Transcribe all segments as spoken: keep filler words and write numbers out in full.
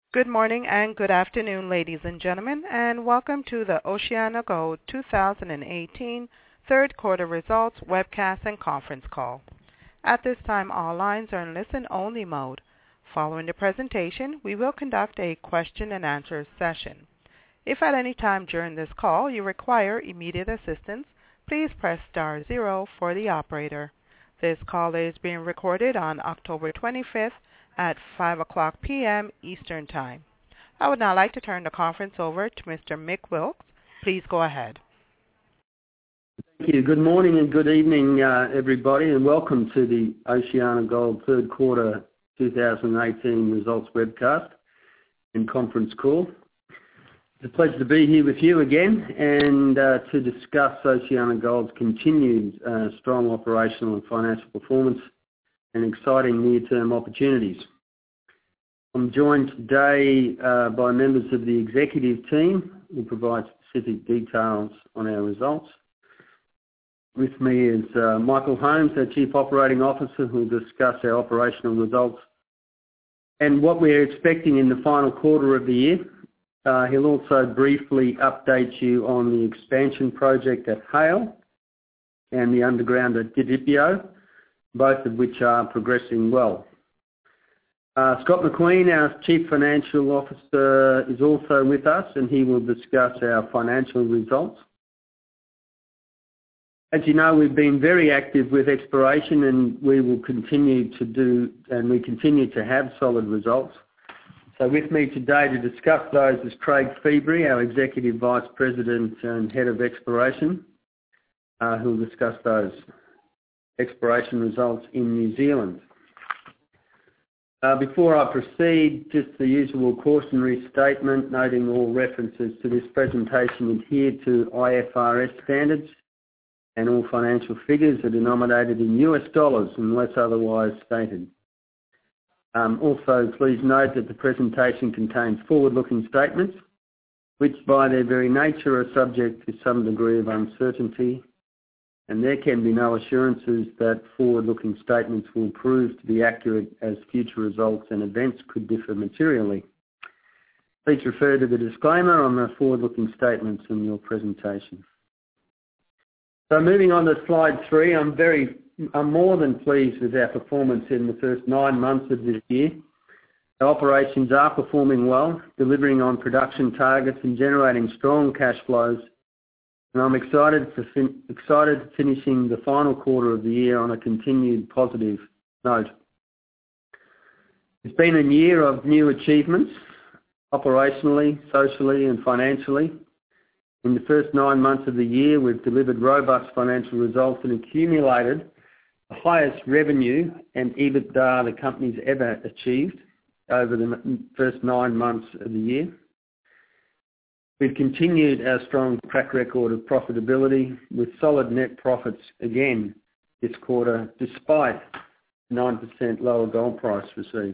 Good morning and good afternoon, ladies and gentlemen, and welcome to the OceanaGold two thousand eighteen third quarter results webcast and conference call. At this time, all lines are in listen-only mode. Following the presentation, we will conduct a question-and-answer session. If at any time during this call you require immediate assistance, please press star zero for the operator. This call is being recorded on October twenty-fifth at five o'clock p m Eastern Time. I would now like to turn the conference over to Mister Mick Wilkes. Please go ahead. Thank you. Good morning and good evening, uh, everybody, and welcome to the OceanaGold third quarter two thousand eighteen results webcast and conference call. It's a pleasure to be here with you again and uh, to discuss OceanaGold's continued uh, strong operational and financial performance and exciting near-term opportunities. I'm joined today uh, by members of the executive team who provide specific details on our results. With me is uh, Michael Holmes, our Chief Operating Officer, who will discuss our operational results and what we're expecting in the final quarter of the year. Uh, he'll also briefly update you on the expansion project at Haile and the underground at Didipio, both of which are progressing well. Uh, Scott McQueen, our Chief Financial Officer, is also with us, and he will discuss our financial results. As you know, we've been very active with exploration, and we will continue to do, and we continue to have solid results. So with me today to discuss those is Craig Feebrey, our Executive Vice President and Head of Exploration, uh, who will discuss those exploration results in New Zealand. Uh, before I proceed, just the usual cautionary statement noting all references to this presentation adhere to I F R S standards, and all financial figures are denominated in U S dollars unless otherwise stated. Um, also, please note that the presentation contains forward-looking statements which by their very nature are subject to some degree of uncertainty, and there can be no assurances that forward-looking statements will prove to be accurate, as future results and events could differ materially. Please refer to the disclaimer on the forward-looking statements in your presentation. So moving on to slide three, I'm very, I'm more than pleased with our performance in the first nine months of this year. Our operations are performing well, delivering on production targets and generating strong cash flows. And I'm excited to fin- excited finishing the final quarter of the year on a continued positive note. It's been a year of new achievements, operationally, socially and financially. In the first nine months of the year, we've delivered robust financial results and accumulated the highest revenue and EBITDA the company's ever achieved over the first nine months of the year. We've continued our strong track record of profitability with solid net profits again this quarter, despite nine percent lower gold price received.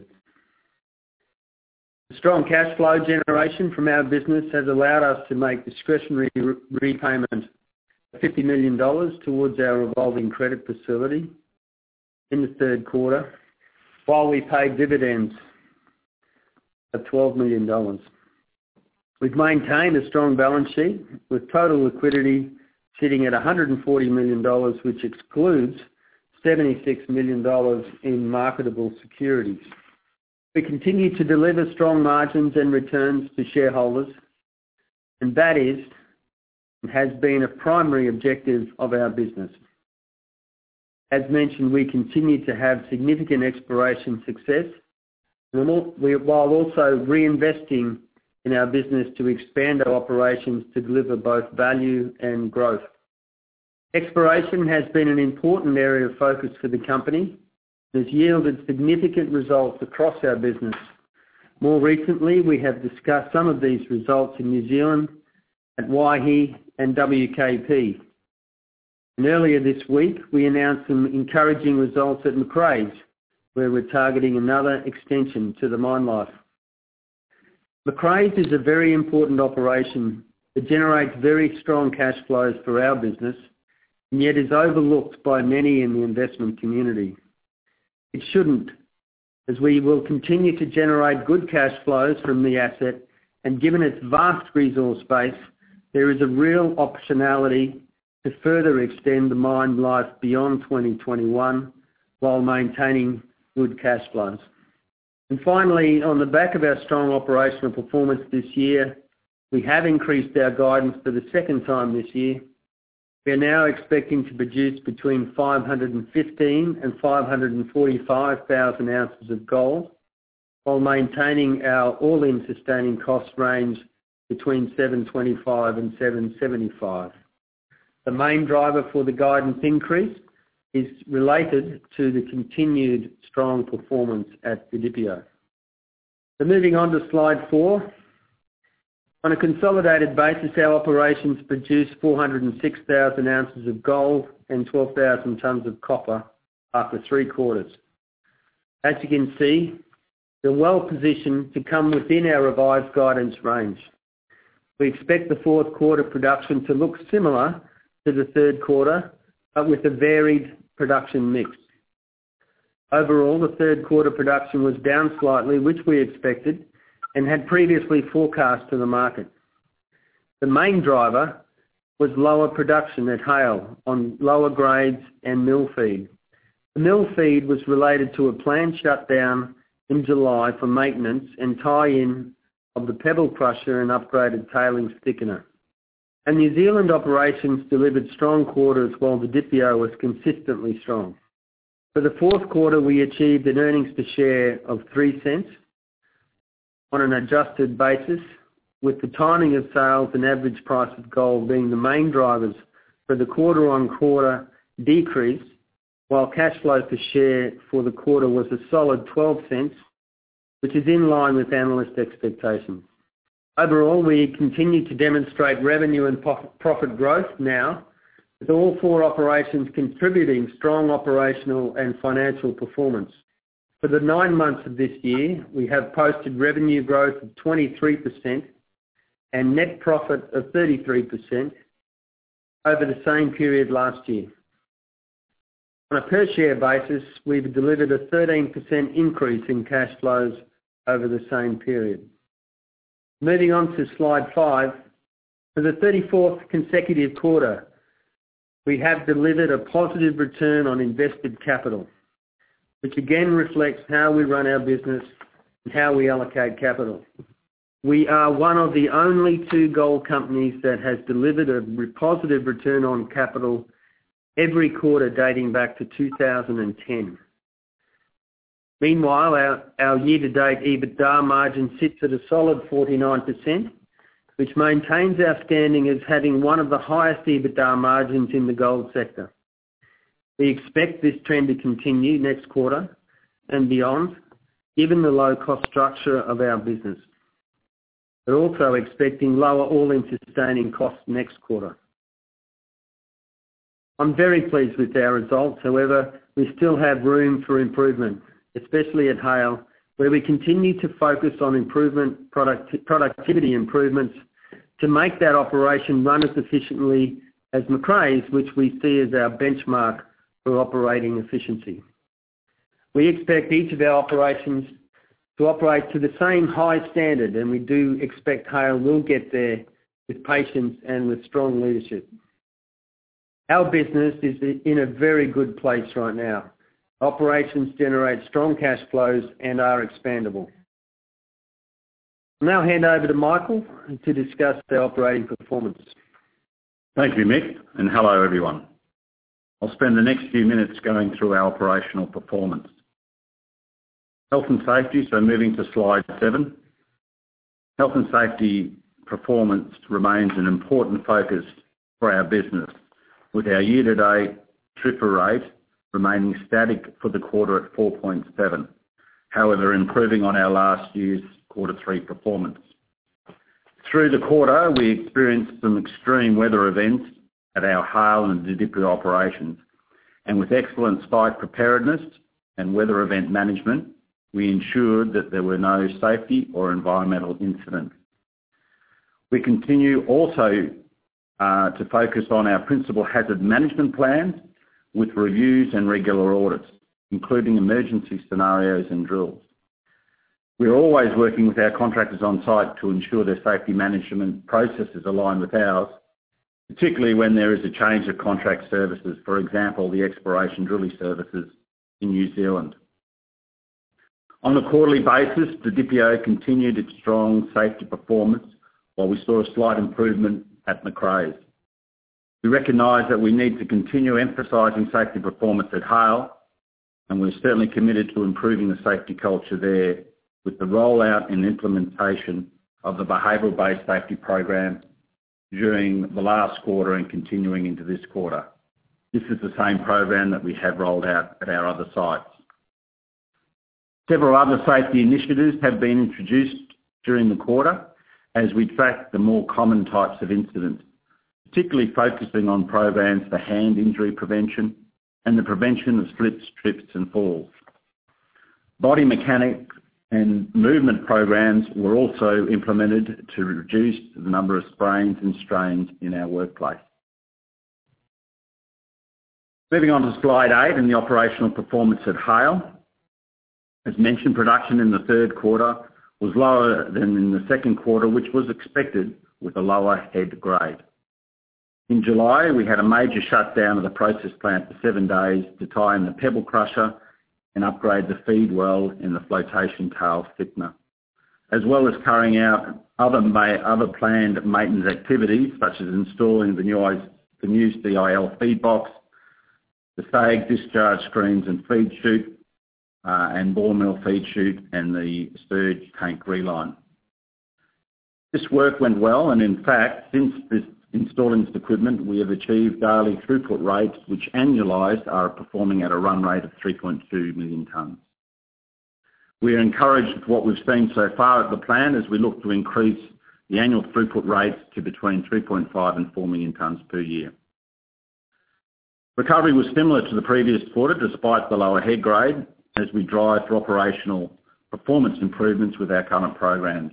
The strong cash flow generation from our business has allowed us to make discretionary re- repayment of fifty million dollars towards our revolving credit facility in the third quarter, while we paid dividends of twelve million dollars. We've maintained a strong balance sheet with total liquidity sitting at one hundred forty million dollars, which excludes seventy-six million dollars in marketable securities. We continue to deliver strong margins and returns to shareholders, and that is and has been a primary objective of our business. As mentioned, we continue to have significant exploration success, while also reinvesting in our business to expand our operations to deliver both value and growth. Exploration has been an important area of focus for the company and has yielded significant results across our business. More recently, we have discussed some of these results in New Zealand at Waihi and W K P. And earlier this week, we announced some encouraging results at Macraes, where we're targeting another extension to the mine life. Macraes is a very important operation that generates very strong cash flows for our business and yet is overlooked by many in the investment community. It shouldn't, as we will continue to generate good cash flows from the asset, and given its vast resource base, there is a real optionality to further extend the mine life beyond twenty twenty-one while maintaining good cash flows. And finally, on the back of our strong operational performance this year, we have increased our guidance for the second time this year. We are now expecting to produce between five hundred fifteen and five hundred forty-five thousand ounces of gold, while maintaining our all-in sustaining cost range between seven twenty-five and seven seventy-five. The main driver for the guidance increase is related to the continued strong performance at Didipio. So moving on to slide four. On a consolidated basis, our operations produced four hundred six thousand ounces of gold and twelve thousand tonnes of copper after three quarters. As you can see, we're well positioned to come within our revised guidance range. We expect the fourth quarter production to look similar to the third quarter, but with a varied production mix. Overall, the third quarter production was down slightly, which we expected and had previously forecast to the market. The main driver was lower production at Haile on lower grades and mill feed. The mill feed was related to a planned shutdown in July for maintenance and tie-in of the pebble crusher and upgraded tailings thickener. And New Zealand operations delivered strong quarters while the Didipio was consistently strong. For the fourth quarter, we achieved an earnings per share of three cents on an adjusted basis, with the timing of sales and average price of gold being the main drivers for the quarter-on-quarter decrease, while cash flow per share for the quarter was a solid twelve cents, which is in line with analyst expectations. Overall, we continue to demonstrate revenue and profit growth now, with all four operations contributing strong operational and financial performance. For the nine months of this year, we have posted revenue growth of twenty-three percent and net profit of thirty-three percent over the same period last year. On a per-share basis, we've delivered a thirteen percent increase in cash flows over the same period. Moving on to slide five, for the thirty-fourth consecutive quarter, we have delivered a positive return on invested capital, which again reflects how we run our business and how we allocate capital. We are one of the only two gold companies that has delivered a positive return on capital every quarter dating back to two thousand ten. Meanwhile, our, our year-to-date EBITDA margin sits at a solid forty-nine percent, which maintains our standing as having one of the highest EBITDA margins in the gold sector. We expect this trend to continue next quarter and beyond, given the low-cost structure of our business. We're also expecting lower all-in sustaining costs next quarter. I'm very pleased with our results. However, we still have room for improvement, especially at Haile, where we continue to focus on improvement, product, productivity improvements to make that operation run as efficiently as Macraes, which we see as our benchmark for operating efficiency. We expect each of our operations to operate to the same high standard, and we do expect Haile will get there with patience and with strong leadership. Our business is in a very good place right now. Operations generate strong cash flows and are expandable. I'll now hand over to Michael to discuss the operating performance. Thank you, Mick, and hello everyone. I'll spend the next few minutes going through our operational performance. Health and safety, so moving to slide seven. Health and safety performance remains an important focus for our business, with our year-to-date T R I F R rate remaining static for the quarter at four point seven, however improving on our last year's quarter three performance. Through the quarter, we experienced some extreme weather events at our Haile and Didipio operations, and with excellent site preparedness and weather event management, we ensured that there were no safety or environmental incidents. We continue also uh, to focus on our principal hazard management plans with reviews and regular audits, including emergency scenarios and drills. We are always working with our contractors on site to ensure their safety management processes align with ours, particularly when there is a change of contract services, for example, the exploration drilling services in New Zealand. On a quarterly basis, the D P O continued its strong safety performance, while we saw a slight improvement at Macraes. We recognise that we need to continue emphasising safety performance at Haile, and we're certainly committed to improving the safety culture there with the rollout and implementation of the behavioural-based safety program during the last quarter and continuing into this quarter. This is the same program that we have rolled out at our other sites. Several other safety initiatives have been introduced during the quarter as we track the more common types of incidents, particularly focusing on programs for hand injury prevention and the prevention of slips, trips and falls. Body mechanics and movement programs were also implemented to reduce the number of sprains and strains in our workplace. Moving on to slide eight and the operational performance at Haile. As mentioned, production in the third quarter was lower than in the second quarter, which was expected with a lower head grade. In July, we had a major shutdown of the process plant for seven days to tie in the pebble crusher and upgrade the feed well in the flotation tail thickener, as well as carrying out other, other planned maintenance activities such as installing the new, the new C I L feed box, the S A G discharge screens and feed chute, uh, and ball mill feed chute and the surge tank reline. This work went well, and in fact, since this installing this equipment, we have achieved daily throughput rates which annualised are performing at a run rate of three point two million tonnes. We are encouraged with what we've seen so far at the plant as we look to increase the annual throughput rates to between three point five and four million tonnes per year. Recovery was similar to the previous quarter despite the lower head grade as we drive for operational performance improvements with our current programs.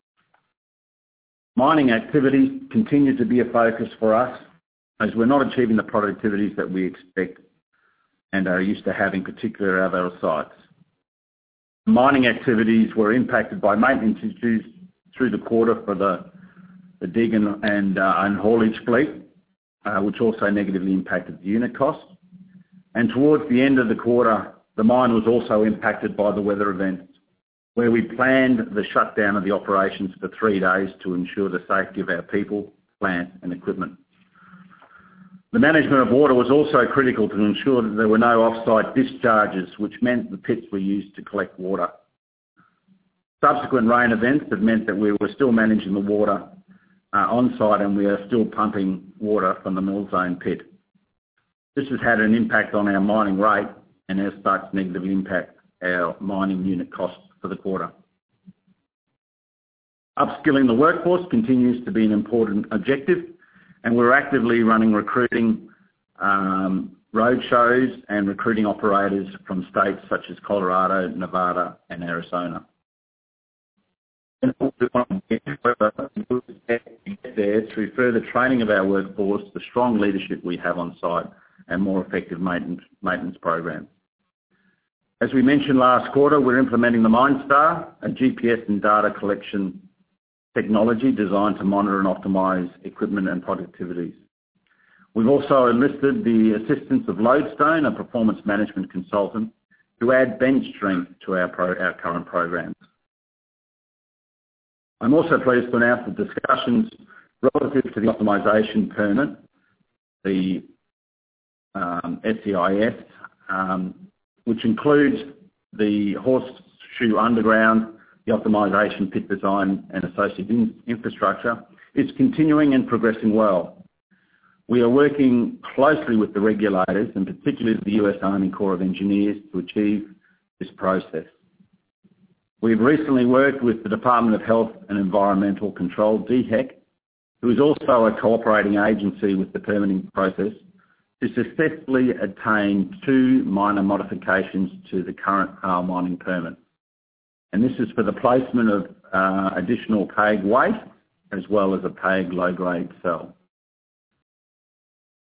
Mining activities continue to be a focus for us as we're not achieving the productivities that we expect and are used to having, particularly at our sites. Mining activities were impacted by maintenance issues through the quarter for the, the dig and, and, uh, and haulage fleet, uh, which also negatively impacted the unit cost. And towards the end of the quarter, the mine was also impacted by the weather events, where we planned the shutdown of the operations for three days to ensure the safety of our people, plant and equipment. The management of water was also critical to ensure that there were no off-site discharges, which meant the pits were used to collect water. Subsequent rain events have meant that we were still managing the water uh, on-site, and we are still pumping water from the Mill Zone pit. This has had an impact on our mining rate and as such negatively impact our mining unit costs for the quarter. Upskilling the workforce continues to be an important objective, and we're actively running recruiting um, road shows and recruiting operators from states such as Colorado, Nevada and Arizona. And we want to get there through further training of our workforce, the strong leadership we have on site and more effective maintenance, maintenance programs. As we mentioned last quarter, we're implementing the MineStar, a G P S and data collection technology designed to monitor and optimise equipment and productivities. We've also enlisted the assistance of Lodestone, a performance management consultant, to add bench strength to our, pro, our current programs. I'm also pleased to announce that discussions relative to the optimisation permit, the um, S E I S, um, which includes the Horseshoe Underground, the optimisation pit design and associated in infrastructure, is continuing and progressing well. We are working closely with the regulators and particularly the U S Army Corps of Engineers to achieve this process. We've recently worked with the Department of Health and Environmental Control, D H E C, who is also a cooperating agency with the permitting process, to successfully attain two minor modifications to the current Haile mining permit. And this is for the placement of uh, additional P A G waste as well as a P A G low-grade cell.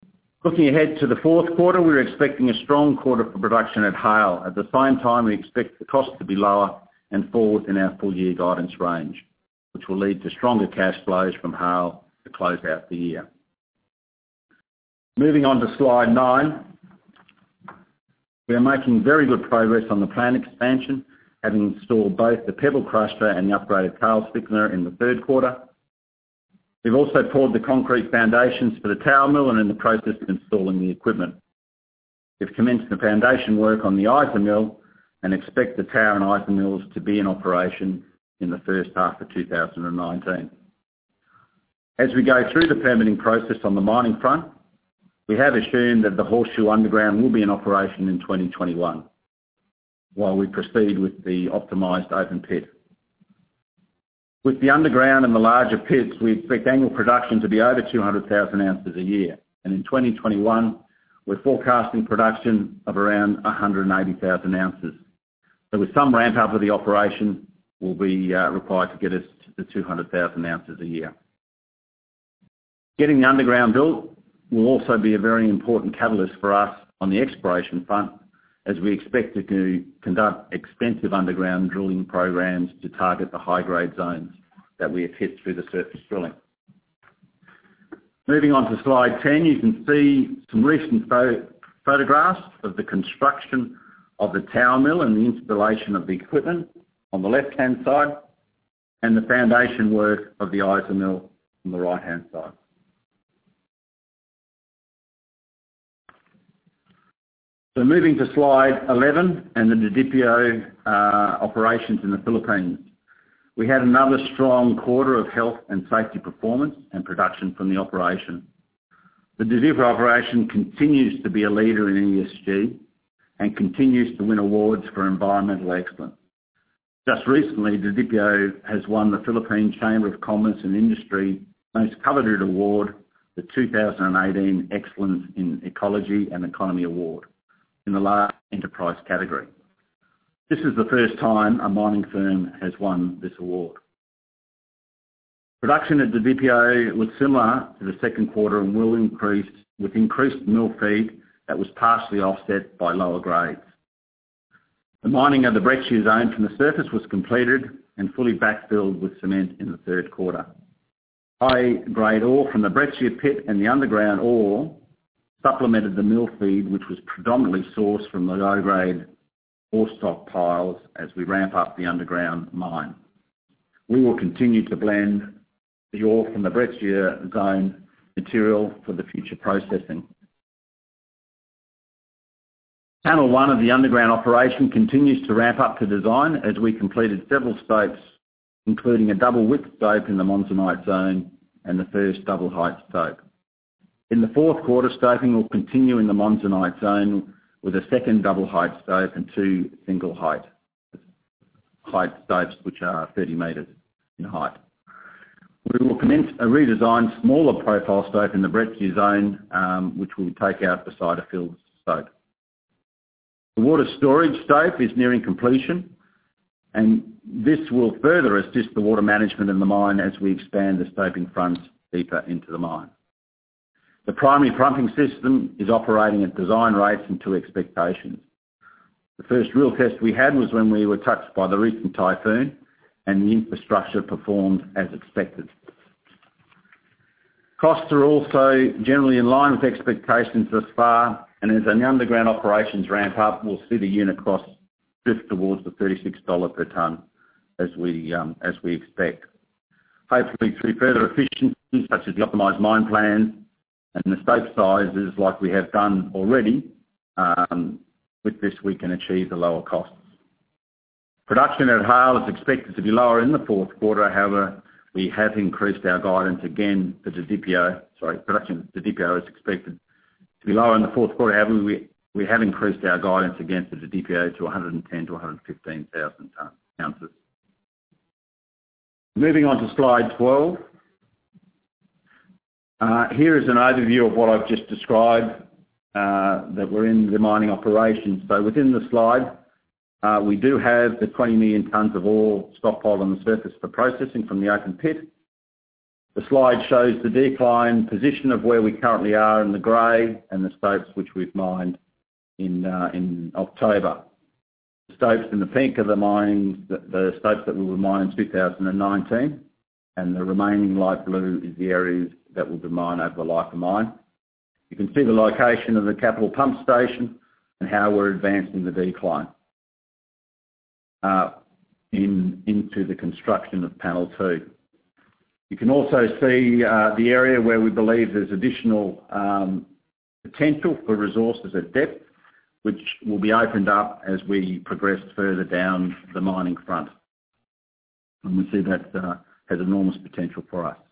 Looking ahead to the fourth quarter, we're expecting a strong quarter for production at Haile. At the same time, we expect the cost to be lower and fall within our full-year guidance range, which will lead to stronger cash flows from Haile to close out the year. Moving on to slide nine, we are making very good progress on the plant expansion, having installed both the pebble crusher and the upgraded tails thickener in the third quarter. We've also poured the concrete foundations for the tower mill and in the process of installing the equipment. We've commenced the foundation work on the ISA mill and expect the tower and ISA mills to be in operation in the first half of two thousand nineteen. As we go through the permitting process on the mining front, we have assumed that the Horseshoe Underground will be in operation in twenty twenty-one, while we proceed with the optimised open pit. With the underground and the larger pits, we expect annual production to be over two hundred thousand ounces a year, and in twenty twenty-one, we're forecasting production of around one hundred eighty thousand ounces. So with some ramp up of the operation, will be uh, required to get us to two hundred thousand ounces a year. Getting the underground built will also be a very important catalyst for us on the exploration front, as we expect to conduct extensive underground drilling programs to target the high-grade zones that we have hit through the surface drilling. Moving on to slide ten, you can see some recent pho- photographs of the construction of the tower mill and the installation of the equipment on the left-hand side, and the foundation work of the ISA mill on the right-hand side. So moving to slide eleven and the Didipio uh, operations in the Philippines. We had another strong quarter of health and safety performance and production from the operation. The Didipio operation continues to be a leader in E S G and continues to win awards for environmental excellence. Just recently, Didipio has won the Philippine Chamber of Commerce and Industry most coveted award, the two thousand eighteen Excellence in Ecology and Economy Award, in the large enterprise category. This is the first time a mining firm has won this award. Production at Didipio was similar to the second quarter and will increase with increased mill feed that was partially offset by lower grades. The mining of the breccia zone from the surface was completed and fully backfilled with cement in the third quarter. High-grade ore from the breccia pit and the underground ore supplemented the mill feed, which was predominantly sourced from the low-grade ore stockpiles as we ramp up the underground mine. We will continue to blend the ore from the breccia zone material for the future processing. Panel one of the underground operation continues to ramp up to design as we completed several stopes, including a double width stope in the monzonite zone and the first double height stope. In the fourth quarter, stoping will continue in the monzonite zone with a second double height stope and two single height height stopes, which are thirty metres in height. We will commence a redesigned smaller profile stope in the breccia zone, um, which will take out beside a filled stope. The water storage stope is nearing completion, and this will further assist the water management in the mine as we expand the stoping fronts deeper into the mine. The primary pumping system is operating at design rates and to expectations. The first real test we had was when we were touched by the recent typhoon, and the infrastructure performed as expected. Costs are also generally in line with expectations thus far, and as the underground operations ramp up, we'll see the unit costs drift towards the thirty-six dollars per tonne as we, um, as we expect. Hopefully through further efficiencies such as the optimised mine plans and the stope sizes like we have done already, um, with this we can achieve the lower costs. Production at Haile is expected to be lower in the fourth quarter. However, we have increased our guidance again for Didipio. Sorry, production at Didipio is expected to be lower in the fourth quarter. However, we, we have increased our guidance again for Didipio to one hundred ten to one hundred fifteen thousand ounces. Moving on to slide twelve. Uh, here is an overview of what I've just described, uh, that we're in the mining operations. So within the slide, uh, we do have the twenty million tonnes of ore stockpiled on the surface for processing from the open pit. The slide shows the decline position of where we currently are in the grey and the stopes which we've mined in, uh, in October. The stopes in the pink are the mines, the, the stopes that we will mine in two thousand nineteen, and the remaining light blue is the areas that will be mined over the life of mine. You can see the location of the capital pump station and how we're advancing the decline uh, in, into the construction of panel two. You can also see uh, the area where we believe there's additional um, potential for resources at depth, which will be opened up as we progress further down the mining front. And we see that uh, has enormous potential for us.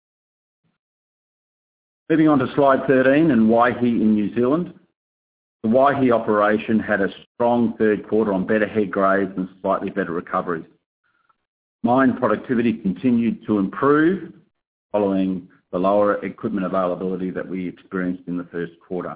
Moving on to slide thirteen and Waihi in New Zealand. The Waihi operation had a strong third quarter on better head grades and slightly better recoveries. Mine productivity continued to improve following the lower equipment availability that we experienced in the first quarter.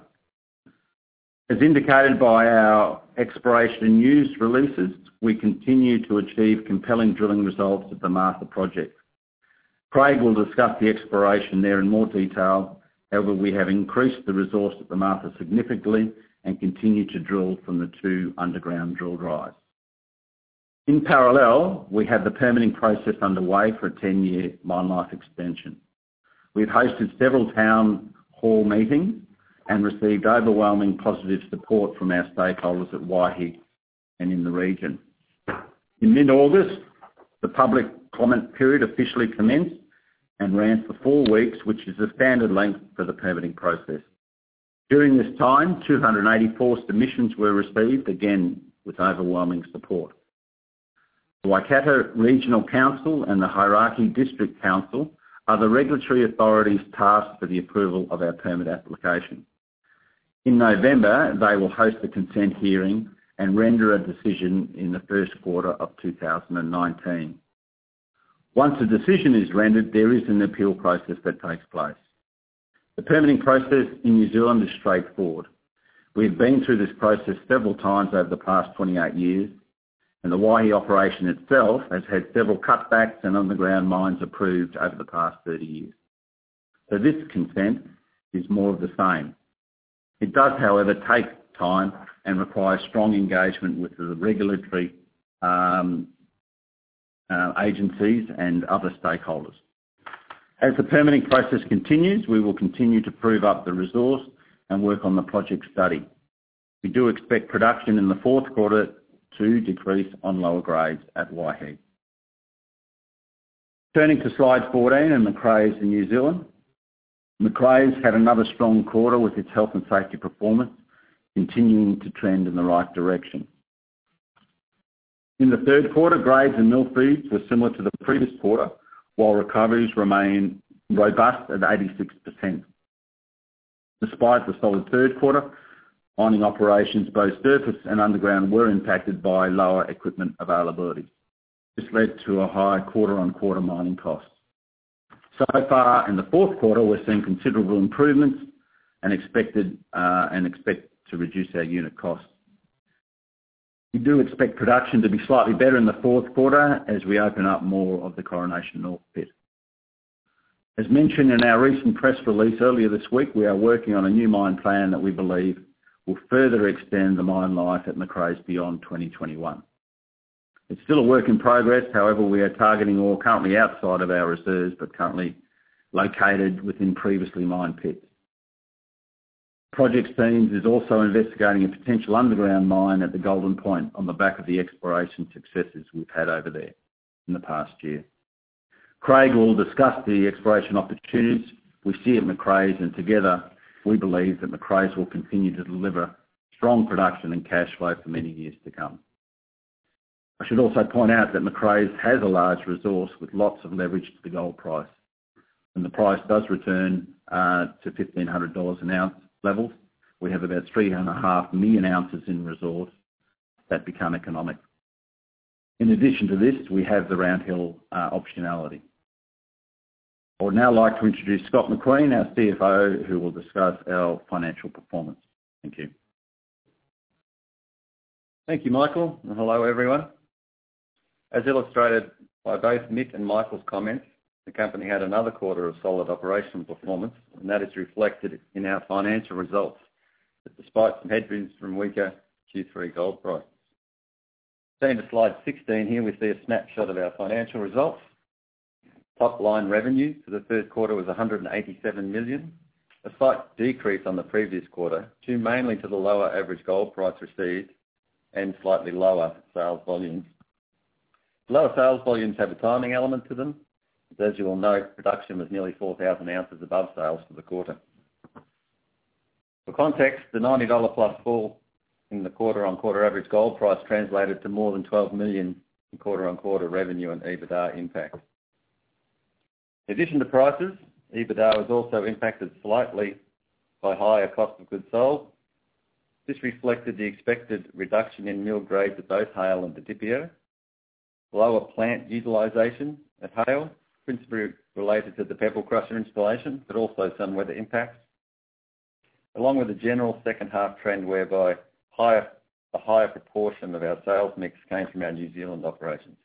As indicated by our exploration news releases, we continue to achieve compelling drilling results at the Martha project. Craig will discuss the exploration there in more detail. However, we have increased the resource at the Martha significantly and continue to drill from the two underground drill drives. In parallel, we have the permitting process underway for a ten-year mine life extension. We've hosted several town hall meetings and received overwhelming positive support from our stakeholders at Waihi and in the region. In mid-August, the public comment period officially commenced and ran for four weeks, which is the standard length for the permitting process. During this time, two hundred eighty-four submissions were received, again with overwhelming support. The Waikato Regional Council and the Hauraki District Council are the regulatory authorities tasked for the approval of our permit application. In November, they will host a consent hearing and render a decision in the first quarter of two thousand nineteen. Once a decision is rendered, there is an appeal process that takes place. The permitting process in New Zealand is straightforward. We've been through this process several times over the past twenty-eight years, and the Waihi operation itself has had several cutbacks and underground mines approved over the past thirty years. So this consent is more of the same. It does, however, take time and requires strong engagement with the regulatory um, uh, agencies and other stakeholders. As the permitting process continues, we will continue to prove up the resource and work on the project study. We do expect production in the fourth quarter to decrease on lower grades at Waihi. Turning to slide fourteen and Macraes in New Zealand. Macraes had another strong quarter with its health and safety performance continuing to trend in the right direction. In the third quarter, grades and mill feeds were similar to the previous quarter, while recoveries remain robust at eighty-six percent. Despite the solid third quarter, mining operations, both surface and underground, were impacted by lower equipment availability. This led to a high quarter-on-quarter mining cost. So far in the fourth quarter, we're seeing considerable improvements and expected uh, and expect to reduce our unit costs. We do expect production to be slightly better in the fourth quarter as we open up more of the Coronation North pit. As mentioned in our recent press release earlier this week, we are working on a new mine plan that we believe will further extend the mine life at Macraes beyond twenty twenty-one. It's still a work in progress, however, we are targeting ore currently outside of our reserves but currently located within previously mined pits. Project Teams is also investigating a potential underground mine at the Golden Point on the back of the exploration successes we've had over there in the past year. Craig will discuss the exploration opportunities we see at Macraes, and together we believe that Macraes will continue to deliver strong production and cash flow for many years to come. I should also point out that Macraes has a large resource with lots of leverage to the gold price. When the price does return uh, to fifteen hundred dollars an ounce levels, we have about three and a half million ounces in resource that become economic. In addition to this, we have the Round Hill uh, optionality. I would now like to introduce Scott McQueen, our C F O, who will discuss our financial performance. Thank you. Thank you, Michael, and hello everyone. As illustrated by both Mick and Michael's comments, the company had another quarter of solid operational performance, and that is reflected in our financial results, that despite some headwinds from weaker Q three gold prices. Turning to slide sixteen here, we see a snapshot of our financial results. Top line revenue for the third quarter was one hundred eighty-seven million, a slight decrease on the previous quarter, due mainly to the lower average gold price received and slightly lower sales volumes. Lower sales volumes have a timing element to them. As you will note, production was nearly four thousand ounces above sales for the quarter. For context, the ninety dollars plus fall in the quarter-on-quarter average gold price translated to more than twelve million in quarter-on-quarter revenue and EBITDA impact. In addition to prices, EBITDA was also impacted slightly by higher cost of goods sold. This reflected the expected reduction in mill grades at both Haile and Didipio, lower plant utilisation at Haile, principally related to the pebble crusher installation, but also some weather impacts, along with a general second half trend whereby higher, a higher proportion of our sales mix came from our New Zealand operations.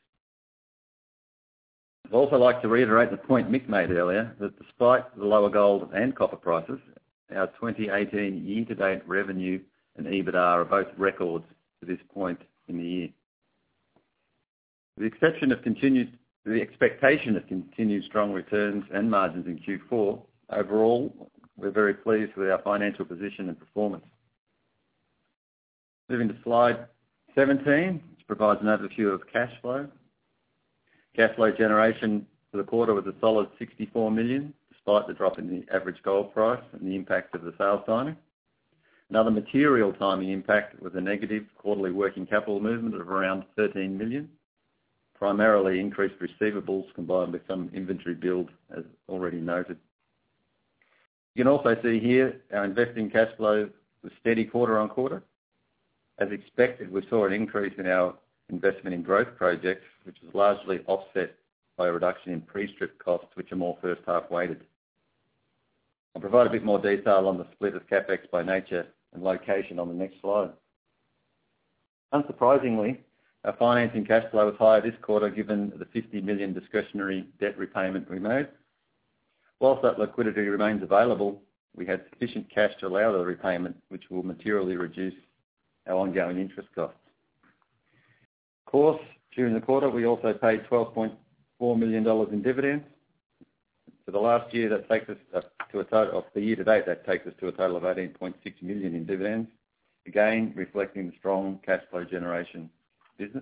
I'd also like to reiterate the point Mick made earlier, that despite the lower gold and copper prices, our twenty eighteen year-to-date revenue and EBITDA are both records to this point in the year. With the exception of continued The expectation of continued strong returns and margins in Q four, overall, we're very pleased with our financial position and performance. Moving to slide seventeen, which provides an overview of cash flow. Cash flow generation for the quarter was a solid sixty-four million, despite the drop in the average gold price and the impact of the sales timing. Another material timing impact was a negative quarterly working capital movement of around thirteen million. Primarily increased receivables combined with some inventory build, as already noted. You can also see here our investing cash flow was steady quarter on quarter. As expected, we saw an increase in our investment in growth projects, which was largely offset by a reduction in pre-strip costs, which are more first half weighted. I'll provide a bit more detail on the split of CapEx by nature and location on the next slide. Unsurprisingly, our financing cash flow was higher this quarter given the fifty million discretionary debt repayment we made. Whilst that liquidity remains available, we had sufficient cash to allow the repayment, which will materially reduce our ongoing interest costs. Of course, during the quarter, we also paid twelve point four million dollars in dividends. For the last year, that takes us up to a total of the year to date, that takes us to a total of eighteen point six million in dividends, again reflecting the strong cash flow generation business.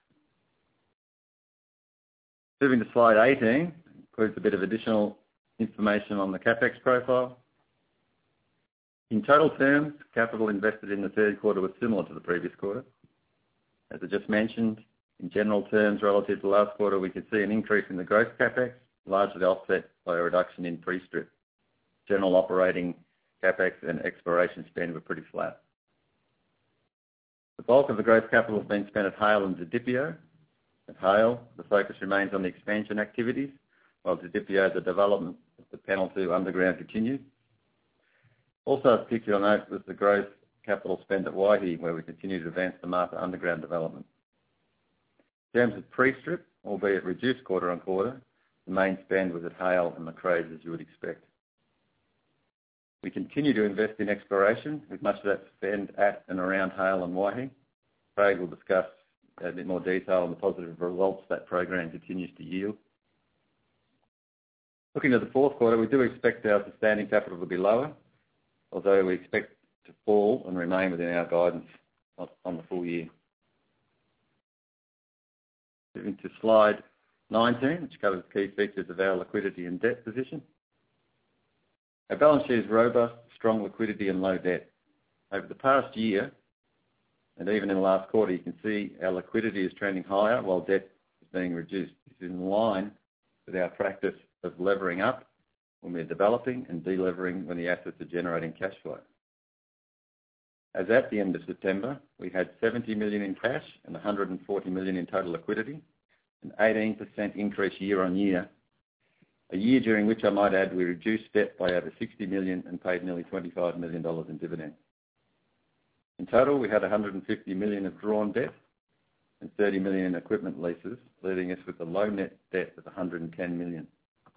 Moving to slide eighteen, includes a bit of additional information on the CapEx profile. In total terms, capital invested in the third quarter was similar to the previous quarter. As I just mentioned, in general terms, relative to last quarter, we could see an increase in the gross CapEx, largely offset by a reduction in pre-strip. General operating CapEx and exploration spend were pretty flat. The bulk of the growth capital has been spent at Haile and Didipio. At Haile, the focus remains on the expansion activities, while at Didipio, the development of the Panel two underground continues. Also of particular note was the growth capital spend at Waihi, where we continue to advance the Martha underground development. In terms of pre-strip, albeit reduced quarter on quarter, the main spend was at Haile and Macraes, as you would expect. We continue to invest in exploration, with much of that spend at and around Haile and Waihi. Craig will discuss a bit more detail on the positive results that program continues to yield. Looking at the fourth quarter, we do expect our sustaining capital to be lower, although we expect to fall and remain within our guidance on the full year. Moving to slide nineteen, which covers key features of our liquidity and debt position. Our balance sheet is robust, strong liquidity and low debt. Over the past year, and even in the last quarter, you can see our liquidity is trending higher while debt is being reduced. This is in line with our practice of levering up when we're developing and de-levering when the assets are generating cash flow. As at the end of September, we had seventy million in cash and one hundred forty million in total liquidity, an eighteen percent increase year on year. A year during which I might add we reduced debt by over sixty million and paid nearly twenty-five million dollars in dividends. In total, we had one hundred fifty million of drawn debt and thirty million in equipment leases, leaving us with a low net debt of one hundred ten million.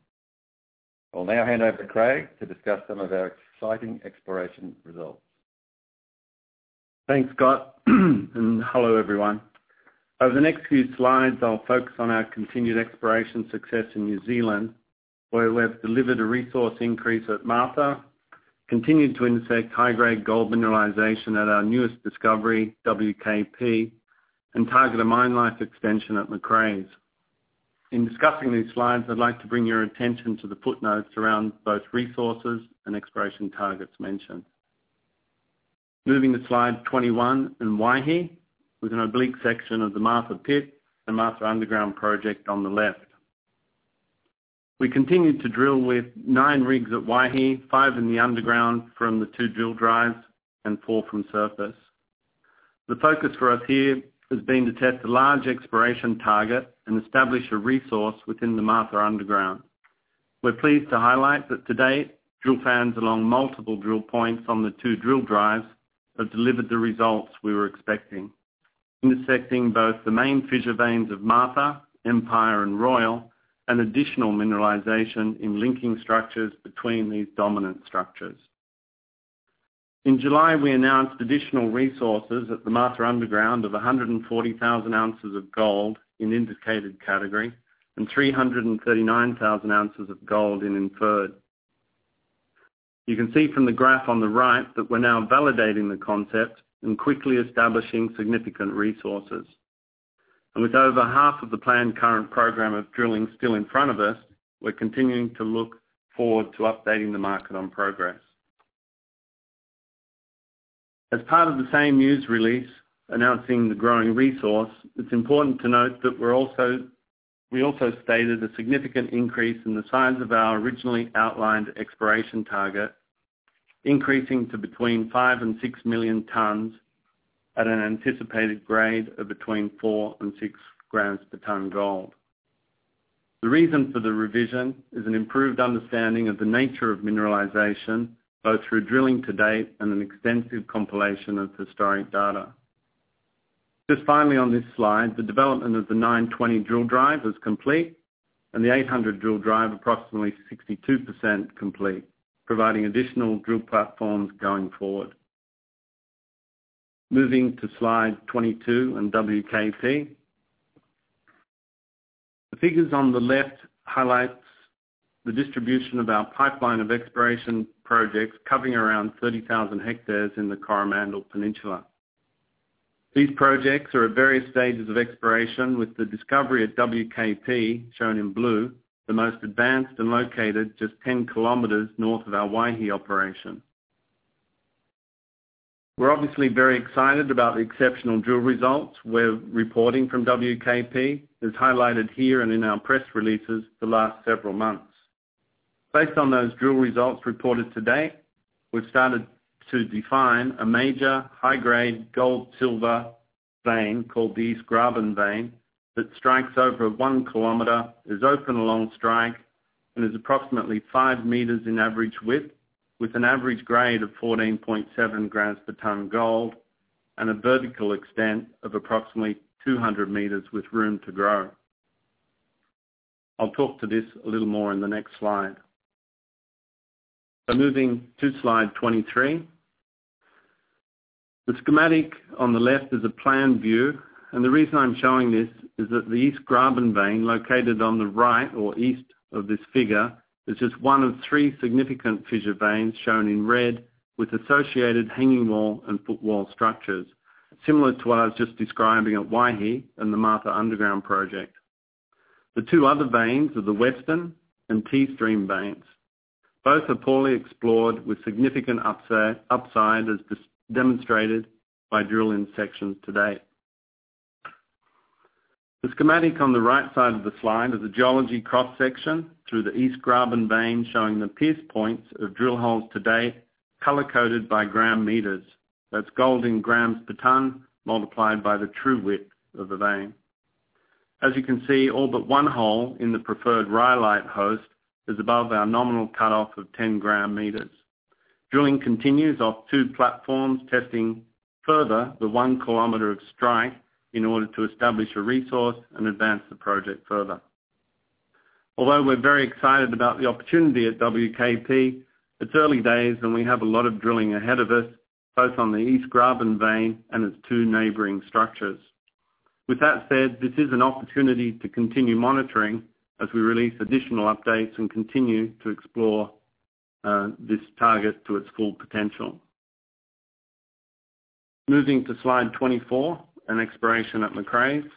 I'll now hand over to Craig to discuss some of our exciting exploration results. Thanks, Scott, and hello everyone. Over the next few slides, I'll focus on our continued exploration success in New Zealand, where we've delivered a resource increase at Martha, continued to intersect high-grade gold mineralisation at our newest discovery, W K P, and target a mine life extension at Macraes. In discussing these slides, I'd like to bring your attention to the footnotes around both resources and exploration targets mentioned. Moving to slide twenty-one and Waihi, with an oblique section of the Martha Pit and Martha Underground project on the left. We continued to drill with nine rigs at Waihi, five in the underground from the two drill drives and four from surface. The focus for us here has been to test a large exploration target and establish a resource within the Martha Underground. We're pleased to highlight that to date, drill fans along multiple drill points on the two drill drives have delivered the results we were expecting, intersecting both the main fissure veins of Martha, Empire and Royal, and additional mineralisation in linking structures between these dominant structures. In July, we announced additional resources at the Martha Underground of one hundred forty thousand ounces of gold in indicated category and three hundred thirty-nine thousand ounces of gold in inferred. You can see from the graph on the right that we're now validating the concept and quickly establishing significant resources. And with over half of the planned current program of drilling still in front of us, we're continuing to look forward to updating the market on progress. As part of the same news release announcing the growing resource, it's important to note that we're also, we also stated a significant increase in the size of our originally outlined exploration target, increasing to between five and six million tonnes at an anticipated grade of between four and six grams per tonne gold. The reason for the revision is an improved understanding of the nature of mineralisation, both through drilling to date and an extensive compilation of historic data. Just finally on this slide, the development of the nine twenty drill drive is complete and the eight hundred drill drive approximately sixty-two percent complete, providing additional drill platforms going forward. Moving to slide twenty-two and W K P. The figures on the left highlights the distribution of our pipeline of exploration projects covering around thirty thousand hectares in the Coromandel Peninsula. These projects are at various stages of exploration, with the discovery at W K P, shown in blue, the most advanced and located just ten kilometres north of our Waihi operation. We're obviously very excited about the exceptional drill results we're reporting from W K P, as highlighted here and in our press releases the last several months. Based on those drill results reported to date, we've started to define a major high-grade gold-silver vein called the East Graben vein that strikes over one kilometre, is open along strike, and is approximately five metres in average width, with an average grade of fourteen point seven grams per tonne gold and a vertical extent of approximately two hundred metres with room to grow. I'll talk to this a little more in the next slide. So moving to slide twenty-three. The schematic on the left is a plan view, and the reason I'm showing this is that the East Graben vein, located on the right or east of this figure, is just one of three significant fissure veins shown in red with associated hanging wall and footwall structures, similar to what I was just describing at Waihi and the Martha Underground project. The two other veins are the Western and T-stream veins. Both are poorly explored with significant upside, upside as demonstrated by drill in sections to date. The schematic on the right side of the slide is a geology cross-section through the East Graben vein showing the pierce points of drill holes to date, colour-coded by gram metres. That's gold in grams per tonne multiplied by the true width of the vein. As you can see, all but one hole in the preferred rhyolite host is above our nominal cutoff of ten gram metres. Drilling continues off two platforms, testing further the one kilometre of strike in order to establish a resource and advance the project further. Although we're very excited about the opportunity at W K P, it's early days and we have a lot of drilling ahead of us, both on the East Graben vein and its two neighbouring structures. With that said, this is an opportunity to continue monitoring as we release additional updates and continue to explore uh, this target to its full potential. Moving to slide twenty-four, and exploration at Macraes.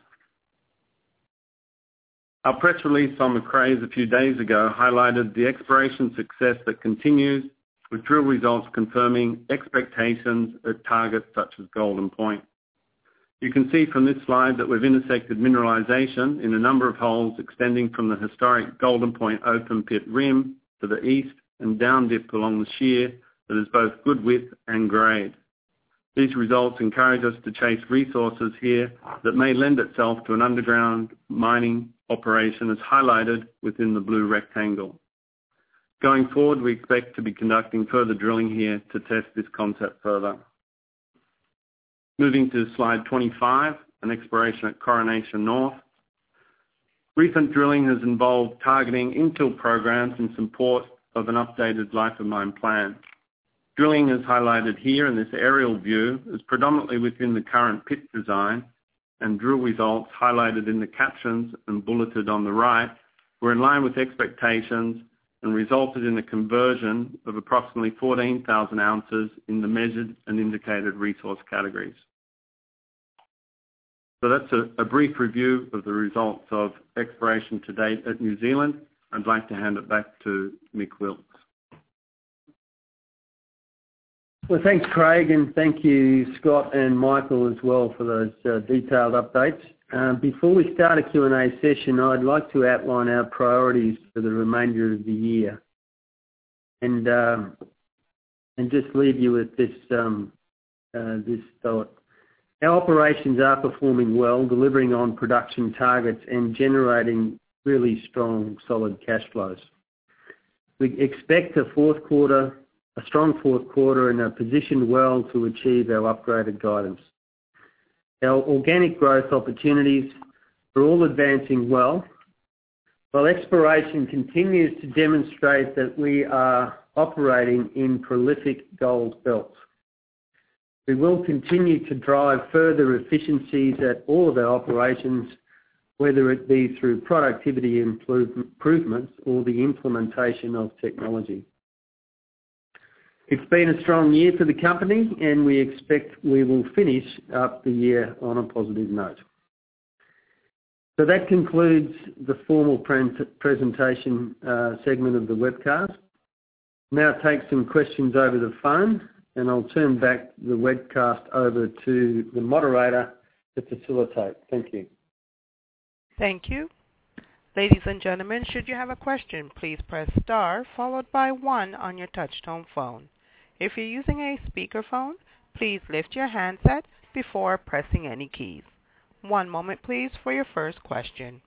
Our press release on Macraes a few days ago highlighted the exploration success that continues, with drill results confirming expectations at targets such as Golden Point. You can see from this slide that we've intersected mineralisation in a number of holes extending from the historic Golden Point open pit rim to the east and down dip along the shear that is both good width and grade. These results encourage us to chase resources here that may lend itself to an underground mining operation as highlighted within the blue rectangle. Going forward, we expect to be conducting further drilling here to test this concept further. Moving to slide twenty-five, and exploration at Coronation North. Recent drilling has involved targeting infill programs in support of an updated life of mine plan. Drilling is highlighted here in this aerial view is predominantly within the current pit design, and drill results highlighted in the captions and bulleted on the right were in line with expectations and resulted in a conversion of approximately fourteen thousand ounces in the measured and indicated resource categories. So that's a, a brief review of the results of exploration to date at New Zealand. I'd like to hand it back to Mick Wilkes. Well, thanks, Craig, and thank you, Scott and Michael, as well, for those uh, detailed updates. Um, before we start a Q and A session, I'd like to outline our priorities for the remainder of the year, and um, and just leave you with this um, uh, this thought. Our operations are performing well, delivering on production targets and generating really strong, solid cash flows. We expect a fourth quarter. A strong fourth quarter and are positioned well to achieve our upgraded guidance. Our organic growth opportunities are all advancing well, while exploration continues to demonstrate that we are operating in prolific gold belts. We will continue to drive further efficiencies at all of our operations, whether it be through productivity improvements or the implementation of technology. It's been a strong year for the company, and we expect we will finish up the year on a positive note. So that concludes the formal pre- presentation uh, segment of the webcast. Now take some questions over the phone, and I'll turn back the webcast over to the moderator to facilitate. Thank you. Thank you. Ladies and gentlemen, should you have a question, please press star followed by one on your touch-tone phone. If you're using a speakerphone, please lift your handset before pressing any keys. One moment, please, for your first question.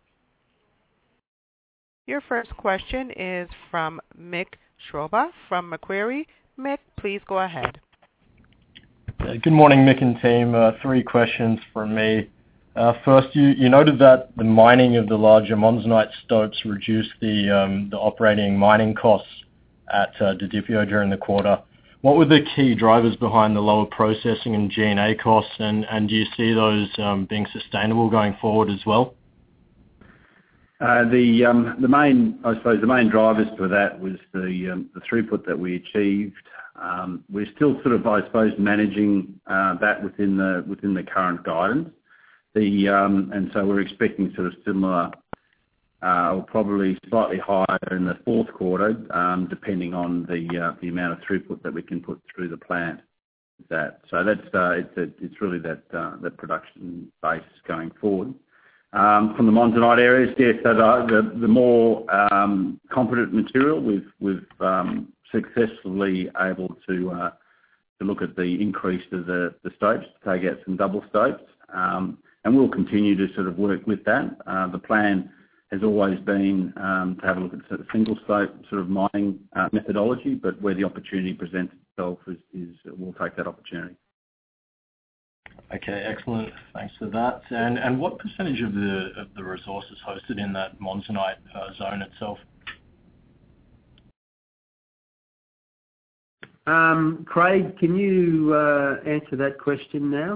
Your first question is from Mick Schroba from Macquarie. Mick, please go ahead. Uh, good morning, Mick and team. Uh, three questions from me. Uh, first, you, you noted that the mining of the larger monzonite stopes reduced the, um, the operating mining costs at uh, Didipio during the quarter. What were the key drivers behind the lower processing and G and A costs, and, and do you see those um, being sustainable going forward as well? Uh, the um, the main, I suppose, the main drivers for that was the um, the throughput that we achieved. Um, we're still sort of, I suppose, managing uh, that within the within the current guidance. The um, and so we're expecting sort of similar. Uh, or probably slightly higher in the fourth quarter, um, depending on the uh, the amount of throughput that we can put through the plant. That so that's uh, it's a, it's really that uh, that production base going forward. Um, from the monzonite areas, yes, so the the, the more um, competent material, we've we've um, successfully able to uh, to look at the increase of the the stopes, to take out some double stopes, um, and we'll continue to sort of work with that. Uh, the plan has always been um, to have a look at sort of single stope sort of mining uh, methodology, but where the opportunity presents itself is, is we'll take that opportunity. Okay, excellent. Thanks for that. And and what percentage of the of the resources hosted in that monzonite uh, zone itself? Um, Craig, can you uh, answer that question now?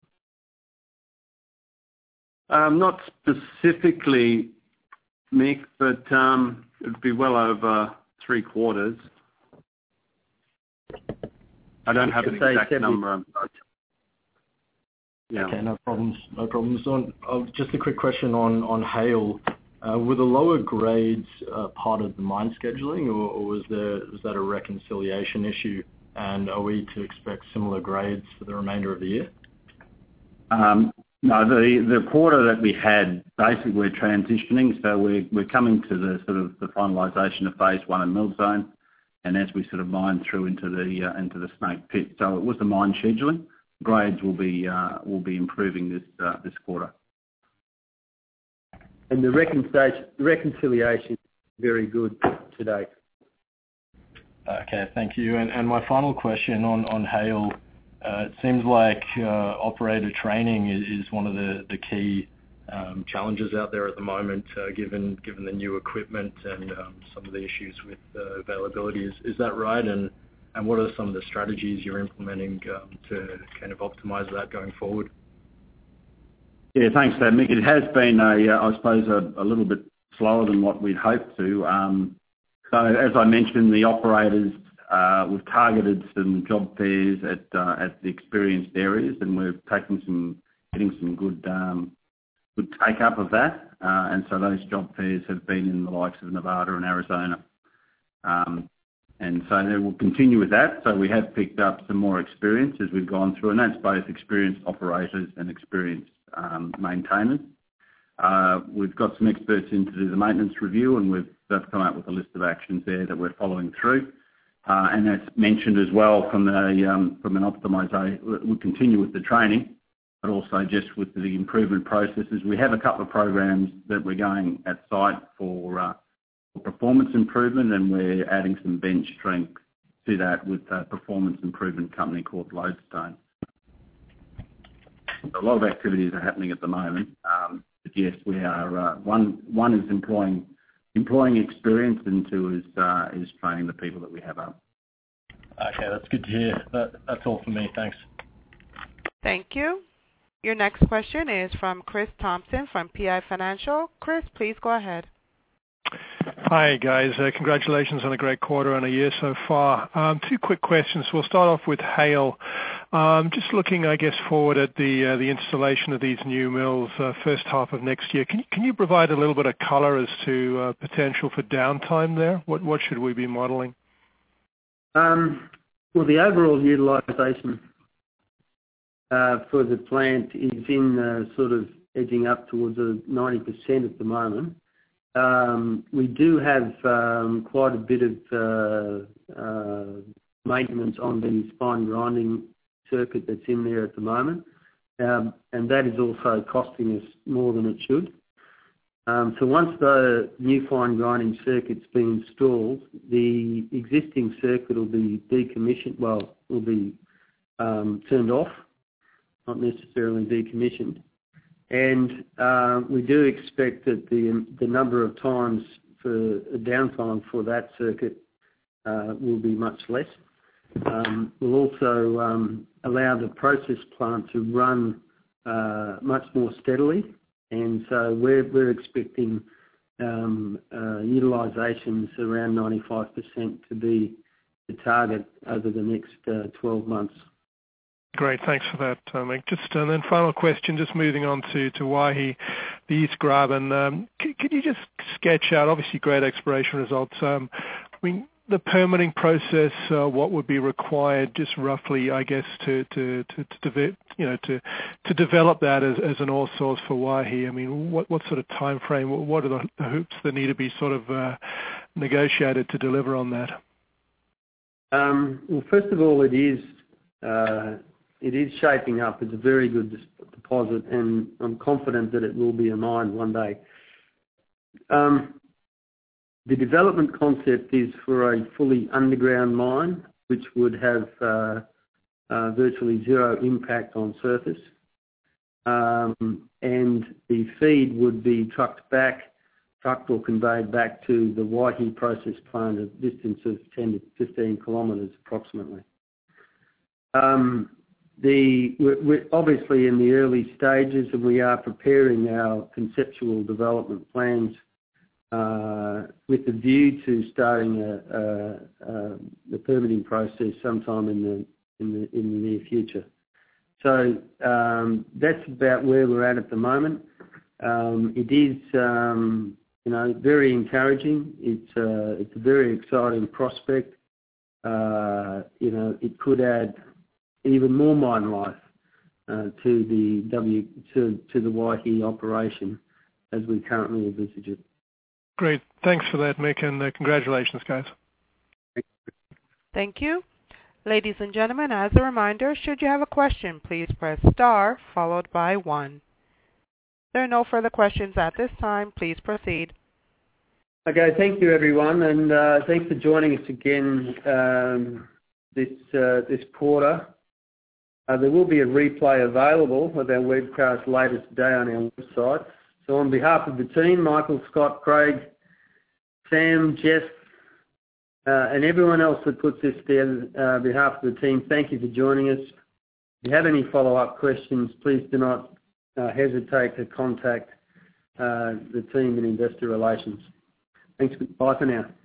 Um, not specifically, Mick, but um, it would be well over three quarters. I don't have an exact number. Yeah. Okay, no problems. No problems. On uh, just a quick question on on Haile. Uh, were the lower grades uh, part of the mine scheduling, or, or was there was that a reconciliation issue? And are we to expect similar grades for the remainder of the year? Um, no, the the quarter that we had, basically we're transitioning, so we're we're coming to the sort of the finalisation of phase one and mill zone, and as we sort of mine through into the uh, into the Snake pit, so it was the mine scheduling. Grades will be uh, will be improving this uh, this quarter. And the reconciliation, reconciliation is very good to date. Okay, thank you. And, and my final question on, on Haile, uh, it seems like uh, operator training is, is one of the, the key um, challenges out there at the moment, uh, given given the new equipment and um, some of the issues with uh, availability. Is, is that right? And, and what are some of the strategies you're implementing um, to kind of optimize that going forward? Yeah, thanks, Dad. Mick. It has been, a, uh, I suppose, a, a little bit slower than what we'd hoped to. Um, so, as I mentioned, the operators, uh, we've targeted some job fairs at uh, at the experienced areas, and we're taking some, getting some good um, good take up of that. Uh, and so those job fairs have been in the likes of Nevada and Arizona. Um, and so they will continue with that. So we have picked up some more experience as we've gone through, and that's both experienced operators and experienced Um, maintainers. Uh, we've got some experts in to do the maintenance review, and we've they've come out with a list of actions there that we're following through. Uh, and as mentioned as well, from the um, from an optimisation, we'll continue with the training, but also just with the improvement processes. We have a couple of programs that we're going at site for, uh, for performance improvement, and we're adding some bench strength to that with a performance improvement company called Lodestone. A lot of activities are happening at the moment, um, but yes, we are. Uh, one one is employing employing experience, and two is uh, is training the people that we have up. Okay, that's good to hear. That, that's all from me. Thanks. Thank you. Your next question is from Chris Thompson from P I Financial. Chris, please go ahead. Hi, guys. Uh, congratulations on a great quarter and a year so far. Um, two quick questions. We'll start off with Haile. Um, just looking, I guess, forward at the uh, the installation of these new mills uh, first half of next year. Can you, can you provide a little bit of colour as to uh, potential for downtime there? What what should we be modelling? Um, well, the overall utilisation uh, for the plant is in uh, sort of edging up towards a ninety percent at the moment. Um, we do have um, quite a bit of uh, uh, maintenance on the fine grinding circuit that's in there at the moment, um, and that is also costing us more than it should. Um, so once the new fine grinding circuit's been installed, the existing circuit will be decommissioned, well, will be um, turned off, not necessarily decommissioned. And uh, we do expect that the the number of times for a downtime for that circuit uh, will be much less. Um, we'll also um, allow the process plant to run uh, much more steadily, and so we're we're expecting um, uh, utilisations around ninety-five percent to be the target over the next uh, twelve months. Great, thanks for that, uh, Mick. Just and then final question, just moving on to, to Waihi, the East Graben. Um, could, could you just sketch out, obviously great exploration results, um, I mean, the permitting process, uh, what would be required, just roughly, I guess, to to to, to de- you know to to develop that as, as an ore source for Waihi? I mean, what what sort of time frame? What are the, the hoops that need to be sort of uh, negotiated to deliver on that? Um, well, first of all, it is. Uh, It is shaping up as a very good deposit, and I'm confident that it will be a mine one day. Um, the development concept is for a fully underground mine, which would have uh, uh, virtually zero impact on surface. Um, and the feed would be trucked back, trucked or conveyed back to the Waihi process plant at a distance of ten to fifteen kilometres approximately. Um, the, we're, we're obviously in the early stages, and we are preparing our conceptual development plans uh, with the view to starting a, a, a, the permitting process sometime in the in the in the near future. So um, that's about where we're at at the moment. Um, it is, um, you know, very encouraging. It's uh, it's a very exciting prospect. Uh, you know, it could add even more mine life uh, to the W to, to the Waihi operation as we currently envisage it. Great. Thanks for that, Mick, and uh, congratulations, guys. Thank you. Ladies and gentlemen, as a reminder, should you have a question, please press star followed by one. There are no further questions at this time. Please proceed. Okay, thank you everyone, and uh, thanks for joining us again um, this uh, this quarter. Uh, there will be a replay available of our webcast later today on our website. So on behalf of the team, Michael, Scott, Craig, Sam, Jeff, uh, and everyone else that puts this together, uh, on behalf of the team, thank you for joining us. If you have any follow-up questions, please do not uh, hesitate to contact uh, the team in Investor Relations. Thanks. Bye for now.